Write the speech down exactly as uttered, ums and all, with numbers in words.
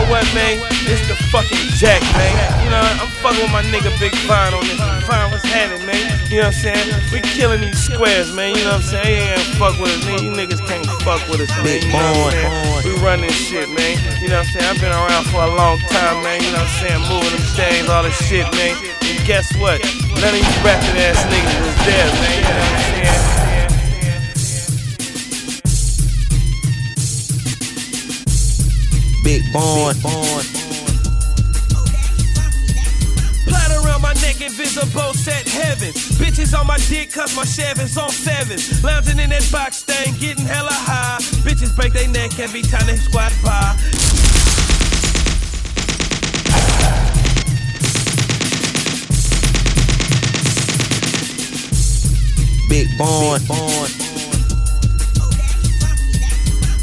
what, man? It's the fucking Jack, man. You know, I'm fucking with my nigga Big Vine on this. Vine, what's happening, man? You know what I'm saying? We killing these squares, man. You know what I'm saying? They ain't fuck with us, man. You niggas can't fuck with us, man. You know what I'm saying? We run this shit, man. You know what I'm saying? I've been around for a long time, man. You know what I'm saying? Moving them things, all this shit, man. And guess what? None of these rapping ass niggas was there, man. You know what I'm saying? Big Bond. Plot around my neck, invisible, set heaven. Bitches on my dick, cause my Chevy's on sevens. Lounging in that box thing, getting hella high. Bitches break their neck every time they squat by. Big Bond.